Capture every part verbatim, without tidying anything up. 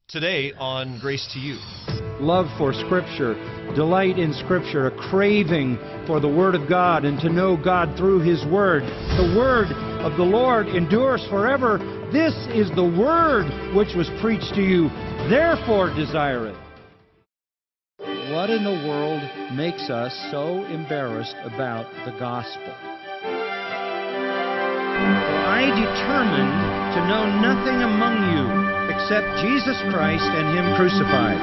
Today on Grace to You. Love for Scripture, delight in Scripture, a craving for the Word of God and to know God through His Word. The Word of the Lord endures forever. This is the Word which was preached to you. Therefore desire it. What in the world makes us so embarrassed about the gospel? I determined to know nothing among you except Jesus Christ and Him crucified.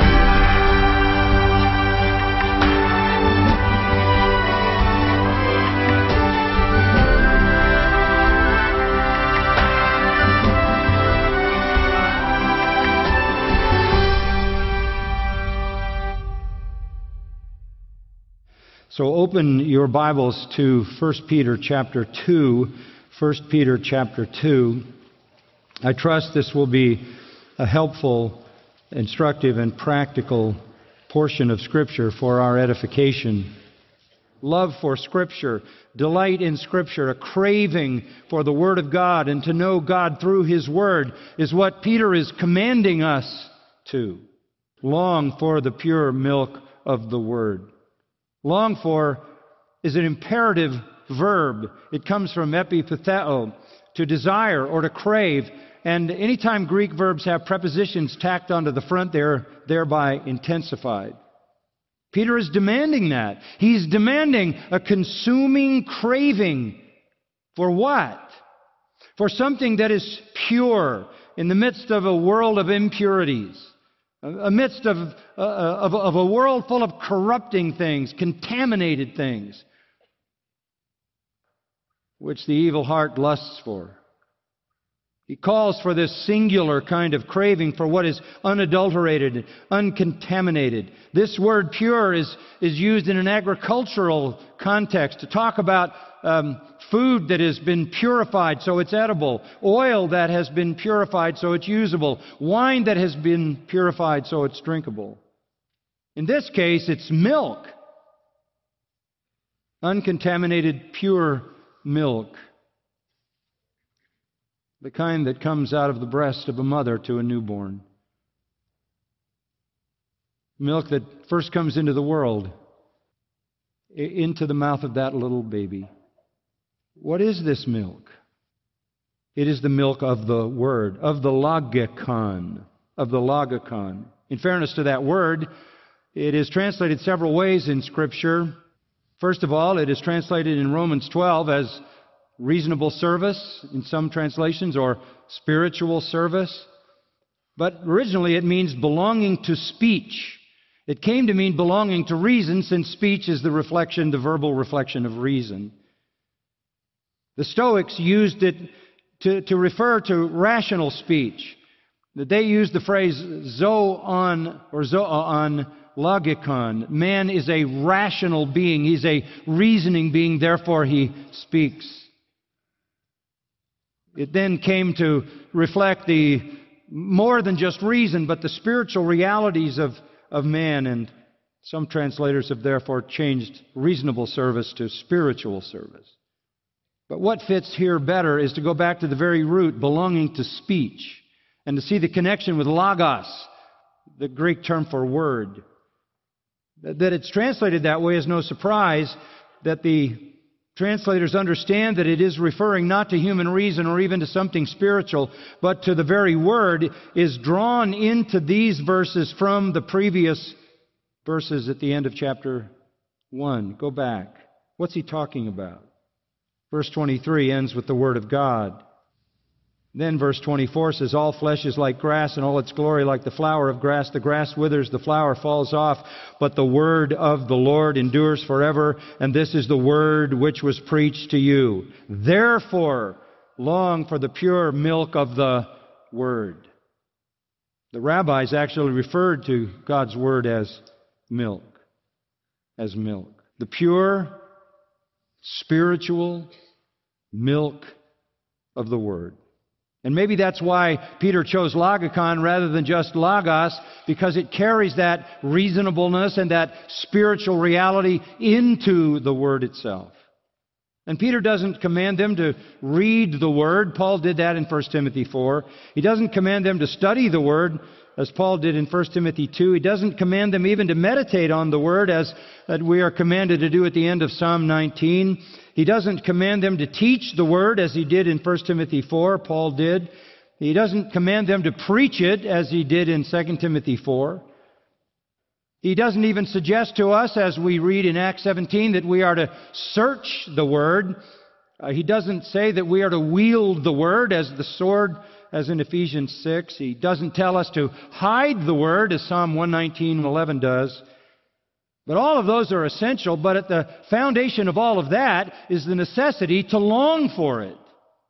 So open your Bibles to First Peter chapter two. First Peter chapter two. I trust this will be a helpful, instructive, and practical portion of Scripture for our edification. Love for Scripture, delight in Scripture, a craving for the Word of God and to know God through His Word is what Peter is commanding us to. Long for the pure milk of the Word. Long for is an imperative verb. It comes from epipatheo, to desire or to crave. And anytime Greek verbs have prepositions tacked onto the front, they're thereby intensified. Peter is demanding that. He's demanding a consuming craving. For what? For something that is pure in the midst of a world of impurities. Amidst of, uh, of, of a world full of corrupting things, contaminated things, which the evil heart lusts for. He calls for this singular kind of craving for what is unadulterated, uncontaminated. This word pure is, is used in an agricultural context to talk about um, food that has been purified so it's edible, oil that has been purified so it's usable, wine that has been purified so it's drinkable. In this case, it's milk. Uncontaminated, pure milk. The kind that comes out of the breast of a mother to a newborn. Milk that first comes into the world, into the mouth of that little baby. What is this milk? It is the milk of the Word, of the logikon, of the logikon. In fairness to that word, it is translated several ways in Scripture. First of all, it is translated in Romans twelve as reasonable service in some translations, or spiritual service. But originally it means belonging to speech. It came to mean belonging to reason, since speech is the reflection, the verbal reflection of reason. The Stoics used it to, to refer to rational speech. They used the phrase zoon or zoon logikon. Man is a rational being. He's a reasoning being, therefore he speaks. It then came to reflect the more than just reason, but the spiritual realities of, of man. And some translators have therefore changed reasonable service to spiritual service. But what fits here better is to go back to the very root, belonging to speech, and to see the connection with logos, the Greek term for word. That it's translated that way is no surprise. That the translators understand that it is referring not to human reason or even to something spiritual, but to the very word, is drawn into these verses from the previous verses at the end of chapter one. Go back. What's he talking about? Verse twenty-three ends with the Word of God. Then verse twenty-four says, all flesh is like grass, and all its glory like the flower of grass. The grass withers, the flower falls off, but the word of the Lord endures forever. And this is the word which was preached to you. Therefore, long for the pure milk of the Word. The rabbis actually referred to God's Word as milk. As milk. The pure, spiritual milk of the Word. And maybe that's why Peter chose logikon rather than just logos, because it carries that reasonableness and that spiritual reality into the Word itself. And Peter doesn't command them to read the Word. Paul did that in First Timothy four. He doesn't command them to study the Word, as Paul did in First Timothy two. He doesn't command them even to meditate on the Word, as that we are commanded to do at the end of Psalm nineteen. He doesn't command them to teach the Word, as he did in First Timothy four, Paul did. He doesn't command them to preach it, as he did in Second Timothy four. He doesn't even suggest to us, as we read in Acts seventeen, that we are to search the Word. Uh, he doesn't say that we are to wield the Word as the sword, as in Ephesians six. He doesn't tell us to hide the Word, as Psalm one nineteen eleven does. But all of those are essential, but at the foundation of all of that is the necessity to long for it.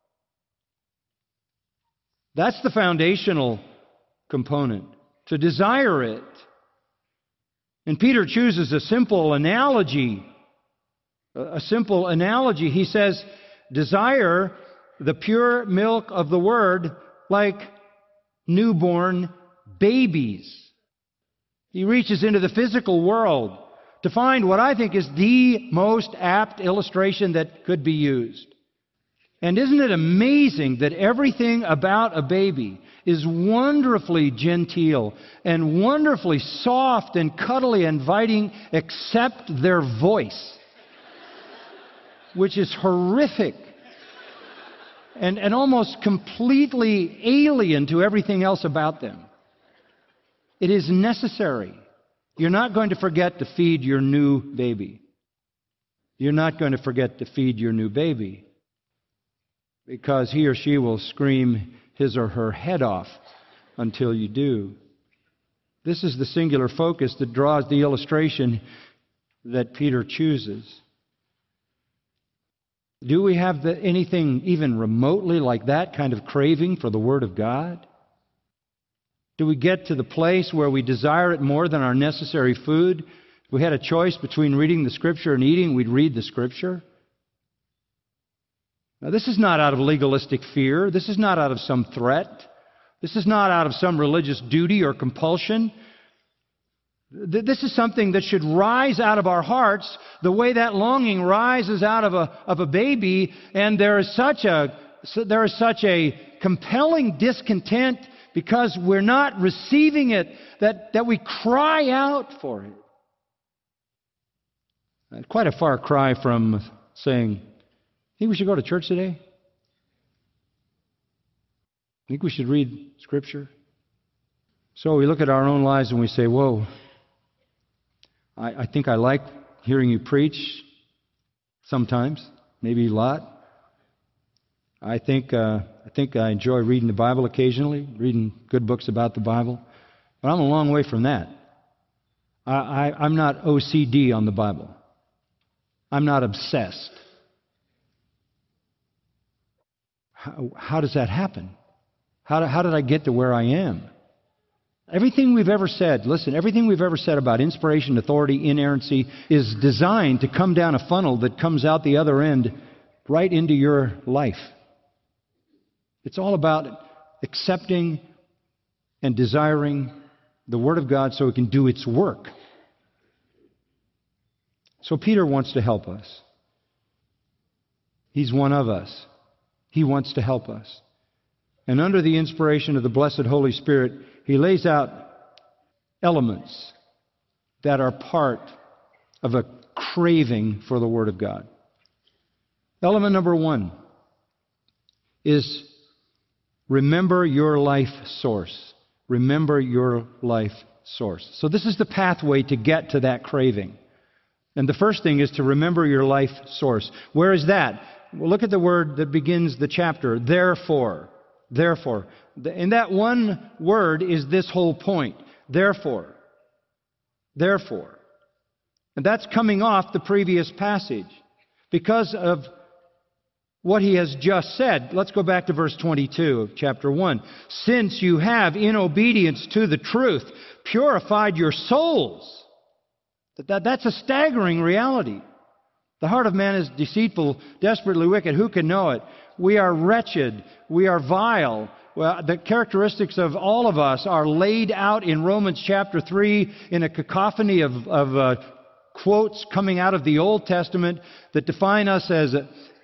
That's the foundational component, to desire it. And Peter chooses a simple analogy. A simple analogy. He says, desire the pure milk of the Word like newborn babies. He reaches into the physical world to find what I think is the most apt illustration that could be used. And isn't it amazing that everything about a baby is wonderfully genteel and wonderfully soft and cuddly and inviting, except their voice, which is horrific and, and almost completely alien to everything else about them. It is necessary. You're not going to forget to feed your new baby. You're not going to forget to feed your new baby, because he or she will scream his or her head off until you do. This is the singular focus that draws the illustration that Peter chooses. Do we have the, anything even remotely like that kind of craving for the Word of God? Do we get to the place where we desire it more than our necessary food? If we had a choice between reading the Scripture and eating, we'd read the Scripture. Now, this is not out of legalistic fear. This is not out of some threat. This is not out of some religious duty or compulsion. This is something that should rise out of our hearts the way that longing rises out of a, of a baby, and there is such a, there is such a compelling discontent because we're not receiving it that, that we cry out for it. Quite a far cry from saying, think we should go to church today? Think we should read Scripture? So we look at our own lives and we say, whoa, I, I think I like hearing you preach sometimes, maybe a lot. I think, uh, I think I enjoy reading the Bible occasionally, reading good books about the Bible. But I'm a long way from that. I, I, I'm not O C D on the Bible. I'm not obsessed. How, how does that happen? How, how did I get to where I am? Everything we've ever said, listen, everything we've ever said about inspiration, authority, inerrancy is designed to come down a funnel that comes out the other end right into your life. It's all about accepting and desiring the Word of God so it can do its work. So Peter wants to help us. He's one of us. He wants to help us. And under the inspiration of the blessed Holy Spirit, he lays out elements that are part of a craving for the Word of God. Element number one is remember your life source. Remember your life source. So this is the pathway to get to that craving. And the first thing is to remember your life source. Where is that? Well, look at the word that begins the chapter, therefore. Therefore. And that one word is this whole point. Therefore. Therefore. And that's coming off the previous passage. Because of what he has just said. Let's go back to verse twenty-two of chapter one. Since you have, in obedience to the truth, purified your souls. That, that, that's a staggering reality. The heart of man is deceitful, desperately wicked. Who can know it? We are wretched. We are vile. Well, the characteristics of all of us are laid out in Romans chapter three in a cacophony of, of uh, quotes coming out of the Old Testament that define us as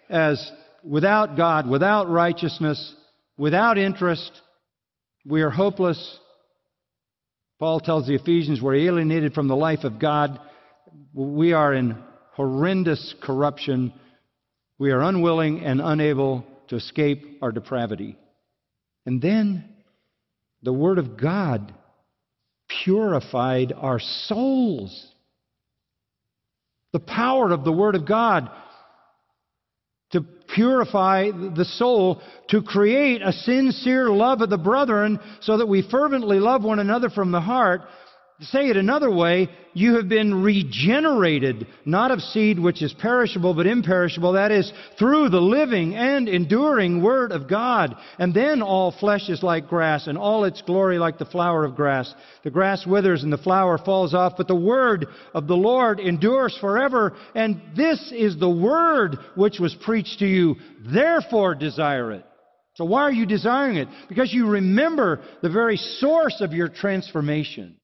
as without God, without righteousness, without interest, we are hopeless. Paul tells the Ephesians we're alienated from the life of God. We are in horrendous corruption. We are unwilling and unable to escape our depravity. And then the Word of God purified our souls. The power of the Word of God to purify the soul, to create a sincere love of the brethren so that we fervently love one another from the heart. To say it another way, you have been regenerated, not of seed which is perishable but imperishable, that is, through the living and enduring Word of God. And then all flesh is like grass, and all its glory like the flower of grass. The grass withers and the flower falls off, but the Word of the Lord endures forever. And this is the Word which was preached to you. Therefore desire it. So why are you desiring it? Because you remember the very source of your transformation.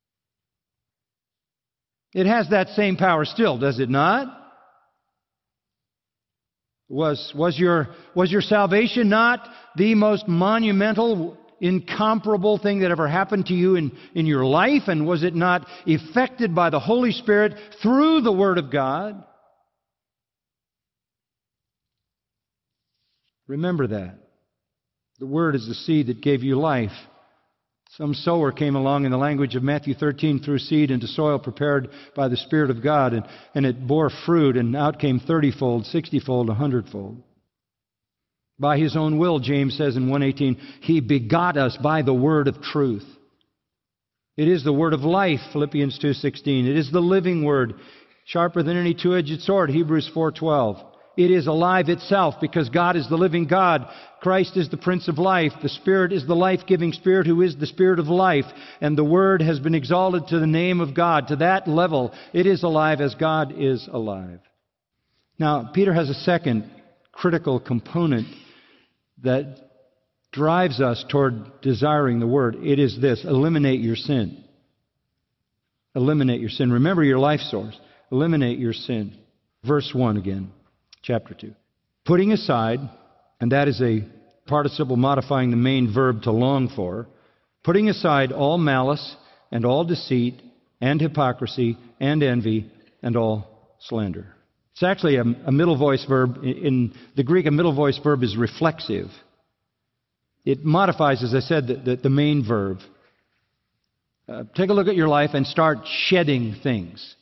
It has that same power still, does it not? Was, was, your, was your salvation not the most monumental, incomparable thing that ever happened to you in, in your life? And was it not effected by the Holy Spirit through the Word of God? Remember that. The Word is the seed that gave you life. Some sower came along, in the language of Matthew thirteen, threw seed into soil prepared by the Spirit of God, and, and it bore fruit, and out came thirty-fold, sixty-fold, a hundredfold. By His own will, James says in one eighteen, He begot us by the word of truth. It is the word of life, Philippians two sixteen. It is the living word, sharper than any two-edged sword, Hebrews four twelve. It is alive itself because God is the living God. Christ is the Prince of Life. The Spirit is the life-giving Spirit who is the Spirit of life. And the Word has been exalted to the name of God. To that level, it is alive as God is alive. Now, Peter has a second critical component that drives us toward desiring the Word. It is this: eliminate your sin. Eliminate your sin. Remember your life source. Eliminate your sin. Verse one again. Chapter two. Putting aside, and that is a participle modifying the main verb to long for, putting aside all malice and all deceit and hypocrisy and envy and all slander. It's actually a, a middle voice verb. In the Greek, a middle voice verb is reflexive. It modifies, as I said, the, the, the main verb. Uh, take a look at your life and start shedding things.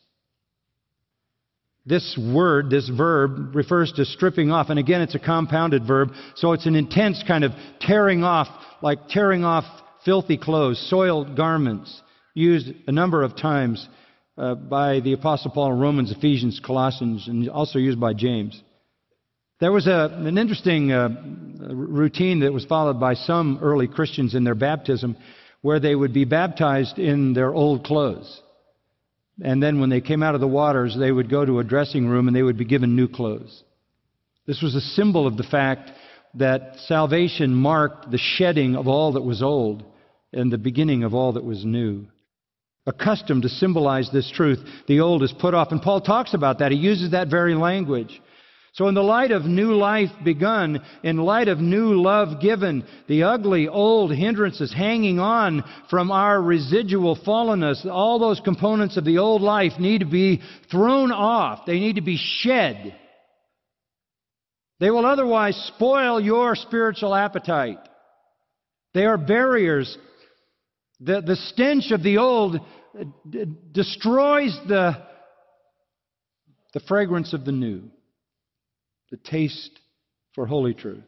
This word, this verb, refers to stripping off. And again, it's a compounded verb, so it's an intense kind of tearing off, like tearing off filthy clothes, soiled garments, used a number of times uh, by the Apostle Paul in Romans, Ephesians, Colossians, and also used by James. There was a, an interesting uh, routine that was followed by some early Christians in their baptism, where they would be baptized in their old clothes. And then when they came out of the waters, they would go to a dressing room and they would be given new clothes. This was a symbol of the fact that salvation marked the shedding of all that was old and the beginning of all that was new. A custom to symbolize this truth, the old is put off. And Paul talks about that. He uses that very language. So in the light of new life begun, in light of new love given, the ugly old hindrances hanging on from our residual fallenness, all those components of the old life need to be thrown off. They need to be shed. They will otherwise spoil your spiritual appetite. They are barriers. The, the stench of the old d- destroys the, the fragrance of the new. The taste for holy truth.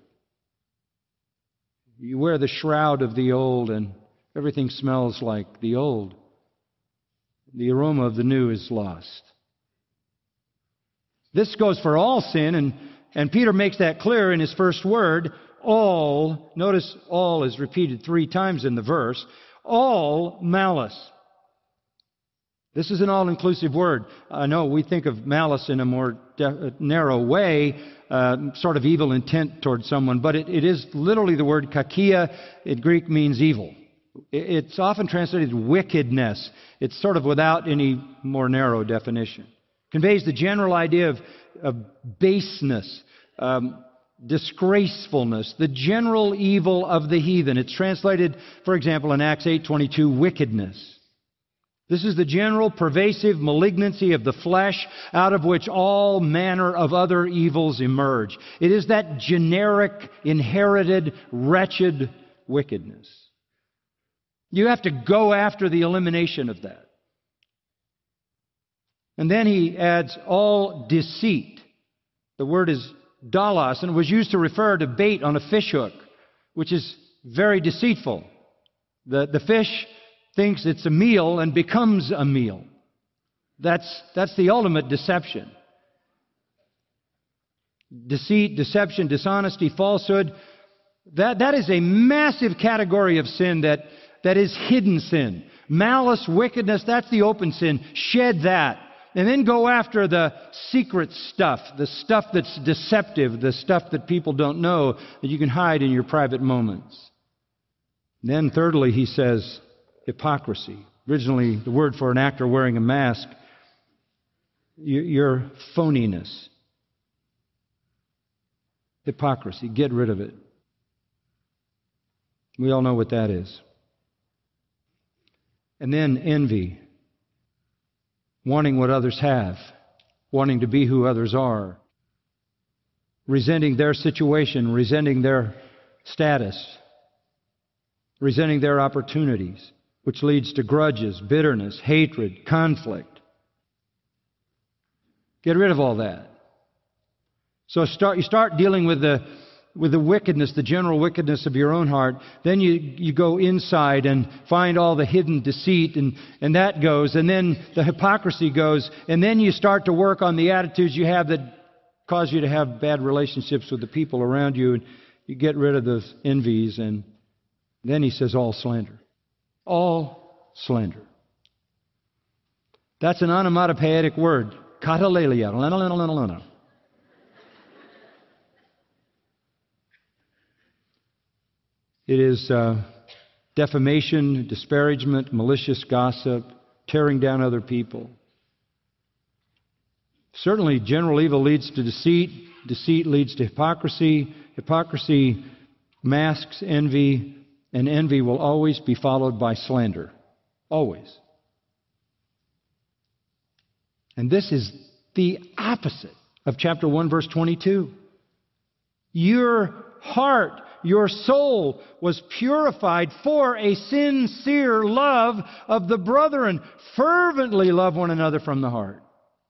You wear the shroud of the old and everything smells like the old. The aroma of the new is lost. This goes for all sin, and, and Peter makes that clear in his first word. All, notice all is repeated three times in the verse. All malice. This is an all-inclusive word. I know we think of malice in a more de- narrow way, uh, sort of evil intent toward someone, but it, it is literally the word kakia. In Greek means evil. It's often translated wickedness. It's sort of without any more narrow definition. Conveys the general idea of, of baseness, um, disgracefulness, the general evil of the heathen. It's translated, for example, in Acts eight twenty-two, wickedness. This is the general pervasive malignancy of the flesh out of which all manner of other evils emerge. It is that generic, inherited, wretched wickedness. You have to go after the elimination of that. And then he adds all deceit. The word is dalos, and it was used to refer to bait on a fish hook, which is very deceitful. The, the fish thinks it's a meal and becomes a meal. That's, that's the ultimate deception. Deceit, deception, dishonesty, falsehood. That, that is a massive category of sin that, that is hidden sin. Malice, wickedness, that's the open sin. Shed that. And then go after the secret stuff, the stuff that's deceptive, the stuff that people don't know, that you can hide in your private moments. Then thirdly, he says, hypocrisy. Originally, the word for an actor wearing a mask, your phoniness. Hypocrisy. Get rid of it. We all know what that is. And then envy. Wanting what others have. Wanting to be who others are. Resenting their situation. Resenting their status. Resenting their opportunities. Which leads to grudges, bitterness, hatred, conflict. Get rid of all that. So start, you start dealing with the, with the wickedness, the general wickedness of your own heart. Then you, you go inside and find all the hidden deceit, and, and that goes. And then the hypocrisy goes. And then you start to work on the attitudes you have that cause you to have bad relationships with the people around you. And you get rid of those envies. And then he says all slander. All slander. That's an onomatopoeic word. Katalelia. It is uh, defamation, disparagement, malicious gossip, tearing down other people. Certainly, general evil leads to deceit. Deceit leads to hypocrisy. Hypocrisy masks envy. And envy will always be followed by slander. Always. And this is the opposite of chapter one, verse twenty-two. Your heart, your soul was purified for a sincere love of the brethren. Fervently love one another from the heart.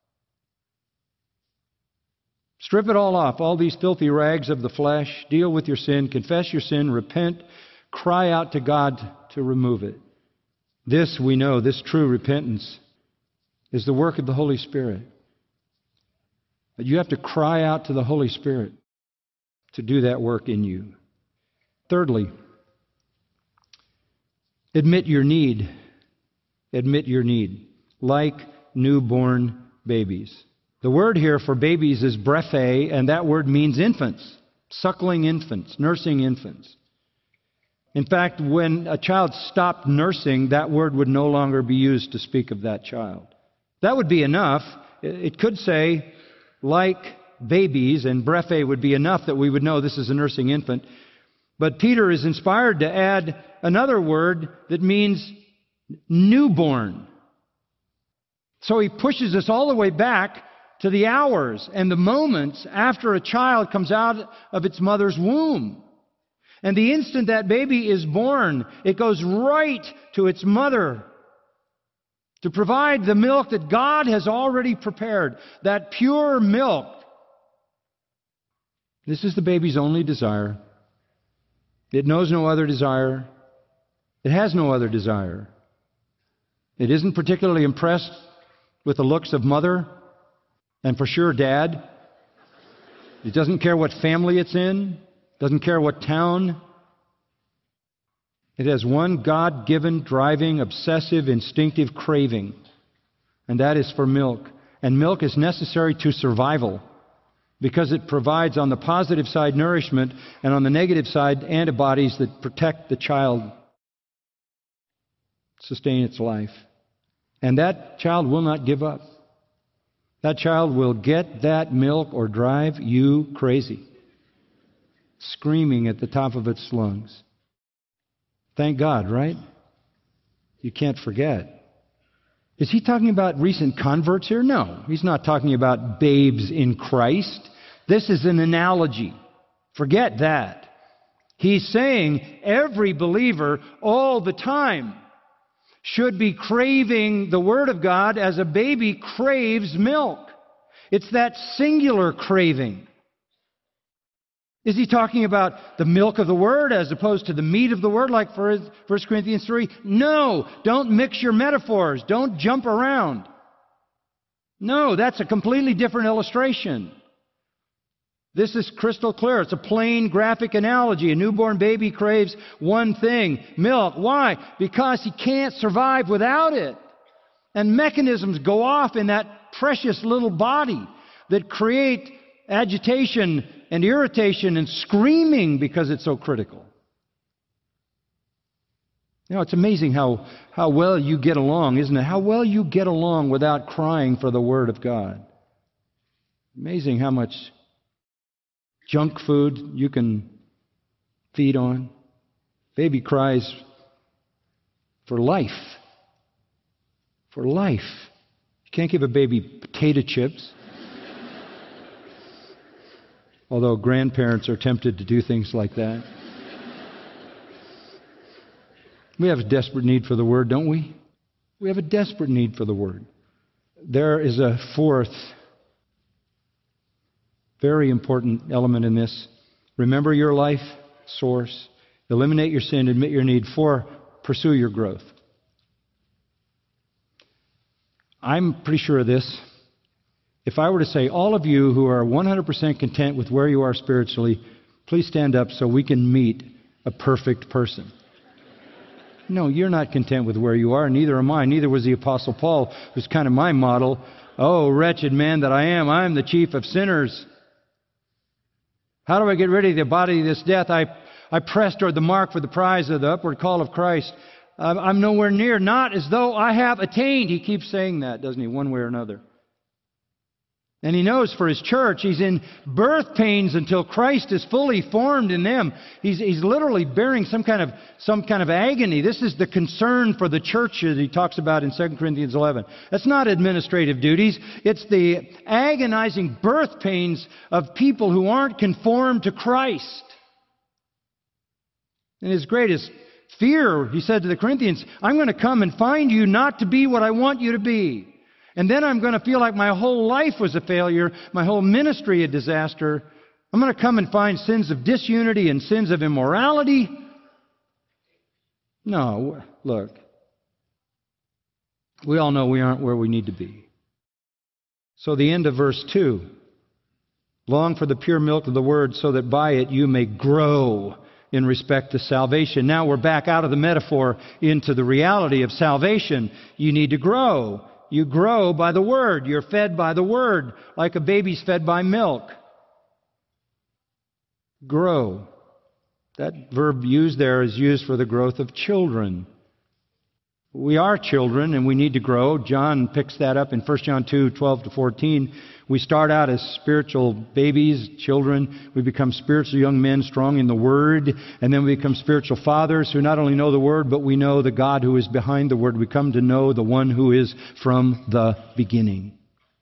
Strip it all off, all these filthy rags of the flesh. Deal with your sin. Confess your sin. Repent. Cry out to God to remove it. This we know, this true repentance is the work of the Holy Spirit. But you have to cry out to the Holy Spirit to do that work in you. Thirdly, admit your need. Admit your need. Like newborn babies. The word here for babies is brephe, and that word means infants. Suckling infants, nursing infants. In fact, when a child stopped nursing, that word would no longer be used to speak of that child. That would be enough. It could say, like babies, and brephe would be enough that we would know this is a nursing infant. But Peter is inspired to add another word that means newborn. So he pushes us all the way back to the hours and the moments after a child comes out of its mother's womb. And the instant that baby is born, it goes right to its mother to provide the milk that God has already prepared, that pure milk. This is the baby's only desire. It knows no other desire. It has no other desire. It isn't particularly impressed with the looks of mother, and for sure dad. It doesn't care what family it's in. Doesn't care what town. It has one God-given, driving, obsessive, instinctive craving, and that is for milk. And milk is necessary to survival because it provides on the positive side nourishment and on the negative side antibodies that protect the child, sustain its life. And that child will not give up. That child will get that milk or drive you crazy, screaming at the top of its lungs. Thank God, right? You can't forget. Is he talking about recent converts here? No, he's not talking about babes in Christ. This is an analogy. Forget that. He's saying every believer all the time should be craving the Word of God as a baby craves milk. It's that singular craving. Is he talking about the milk of the Word as opposed to the meat of the Word like First Corinthians three? No, don't mix your metaphors. Don't jump around. No, that's a completely different illustration. This is crystal clear. It's a plain graphic analogy. A newborn baby craves one thing, milk. Why? Because he can't survive without it. And mechanisms go off in that precious little body that create agitation and irritation and screaming because it's so critical. You know, it's amazing how, how well you get along, isn't it? How well you get along without crying for the Word of God. Amazing how much junk food you can feed on. Baby cries for life. For life. You can't give a baby potato chips. Although grandparents are tempted to do things like that. We have a desperate need for the Word, don't we? We have a desperate need for the Word. There is a fourth very important element in this. Remember your life source. Eliminate your sin. Admit your need. Four, pursue your growth. I'm pretty sure of this. If I were to say, all of you who are one hundred percent content with where you are spiritually, please stand up so we can meet a perfect person. No, you're not content with where you are, neither am I. Neither was the Apostle Paul, who's kind of my model. Oh, wretched man that I am, I am the chief of sinners. How do I get rid of the body of this death? I, I press toward the mark for the prize of the upward call of Christ. I'm, I'm nowhere near, not as though I have attained. He keeps saying that, doesn't he, one way or another. And he knows for his church, he's in birth pains until Christ is fully formed in them. He's, he's literally bearing some kind of some kind of agony. This is the concern for the church that he talks about in Second Corinthians eleven. That's not administrative duties. It's the agonizing birth pains of people who aren't conformed to Christ. And his greatest fear, he said to the Corinthians, I'm going to come and find you not to be what I want you to be. And then I'm going to feel like my whole life was a failure, my whole ministry a disaster. I'm going to come and find sins of disunity and sins of immorality. No, look. We all know we aren't where we need to be. So the end of verse two. Long for the pure milk of the Word so that by it you may grow in respect to salvation. Now we're back out of the metaphor into the reality of salvation. You need to grow. You grow by the Word. You're fed by the Word, like a baby's fed by milk. Grow. That verb used there is used for the growth of children. We are children and we need to grow. John picks that up in First John two, twelve to fourteen. We start out as spiritual babies, children. We become spiritual young men, strong in the Word. And then we become spiritual fathers who not only know the Word, but we know the God who is behind the Word. We come to know the one who is from the beginning.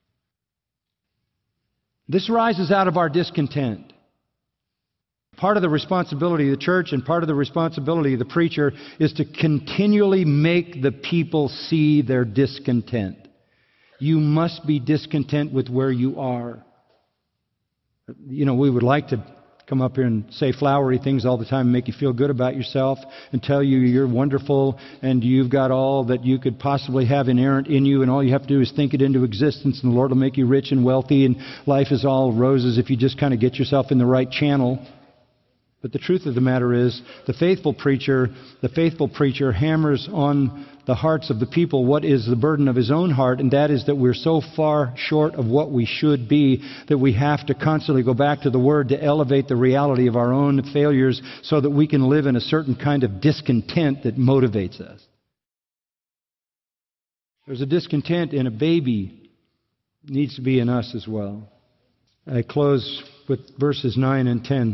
This rises out of our discontent. Part of the responsibility of the church and part of the responsibility of the preacher is to continually make the people see their discontent. You must be discontent with where you are. You know, we would like to come up here and say flowery things all the time and make you feel good about yourself and tell you you're wonderful and you've got all that you could possibly have inherent in you and all you have to do is think it into existence and the Lord will make you rich and wealthy and life is all roses if you just kind of get yourself in the right channel. But the truth of the matter is, the faithful preacher, the faithful preacher hammers on the hearts of the people what is the burden of his own heart, and that is that we're so far short of what we should be that we have to constantly go back to the Word to elevate the reality of our own failures so that we can live in a certain kind of discontent that motivates us. There's a discontent in a baby needs to be in us as well. I close with verses nine and ten.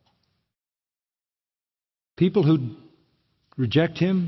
People who reject Him,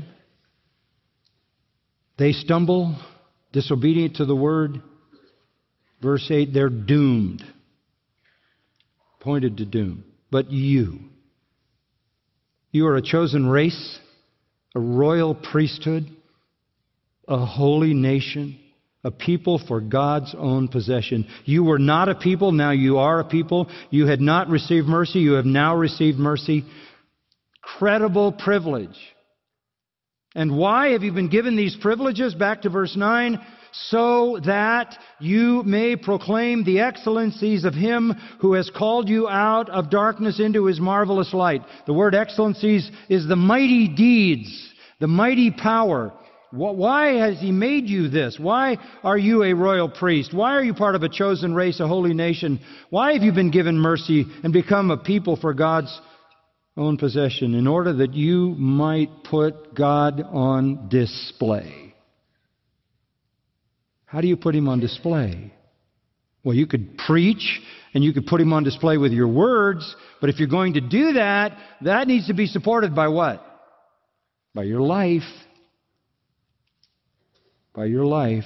they stumble, disobedient to the Word. Verse eight, they're doomed. Pointed to doom. But you, you are a chosen race, a royal priesthood, a holy nation, a people for God's own possession. You were not a people, now you are a people. You had not received mercy, you have now received mercy. Credible privilege. And why have you been given these privileges? Back to verse nine. So that you may proclaim the excellencies of Him who has called you out of darkness into His marvelous light. The word excellencies is the mighty deeds, the mighty power. Why has He made you this? Why are you a royal priest? Why are you part of a chosen race, a holy nation? Why have you been given mercy and become a people for God's own possession? In order that you might put God on display. How do you put Him on display? Well, you could preach and you could put Him on display with your words, but if you're going to do that, that needs to be supported by what? By your life. By your life.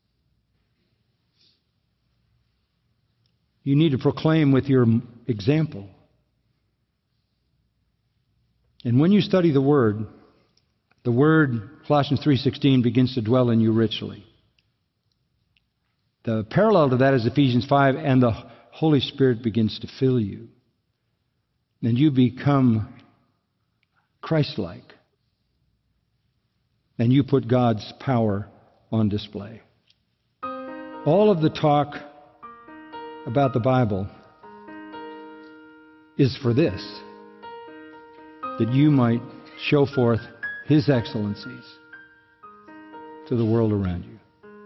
You need to proclaim with your example. And when you study the Word, the Word, Colossians three sixteen, begins to dwell in you richly. The parallel to that is Ephesians five, and the Holy Spirit begins to fill you. And you become Christ-like. And you put God's power on display. All of the talk about the Bible is for this, that you might show forth His excellencies to the world around you.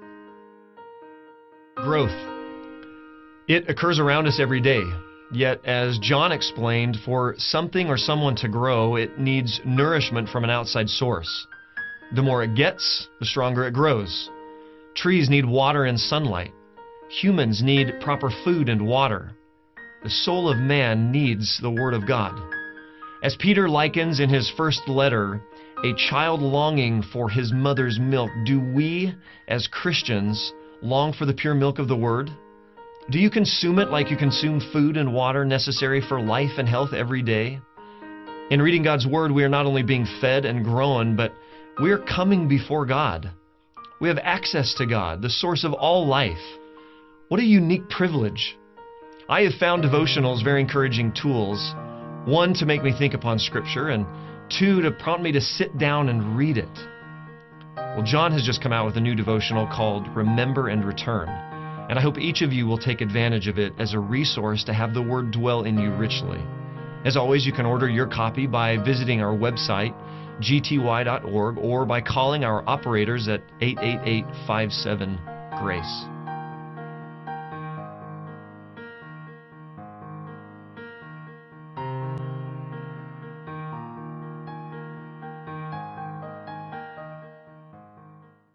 Growth. It occurs around us every day. Yet, as John explained, for something or someone to grow, it needs nourishment from an outside source. The more it gets, the stronger it grows. Trees need water and sunlight. Humans need proper food and water. The soul of man needs the Word of God. As Peter likens in his first letter, a child longing for his mother's milk, do we, as Christians, long for the pure milk of the Word? Do you consume it like you consume food and water necessary for life and health every day? In reading God's Word, we are not only being fed and grown, but we are coming before God. We have access to God, the source of all life. What a unique privilege. I have found devotionals very encouraging tools. One, to make me think upon Scripture, and two, to prompt me to sit down and read it. Well, John has just come out with a new devotional called Remember and Return, and I hope each of you will take advantage of it as a resource to have the Word dwell in you richly. As always, you can order your copy by visiting our website, g t y dot org, or by calling our operators at eight eight eight, five seven, GRACE.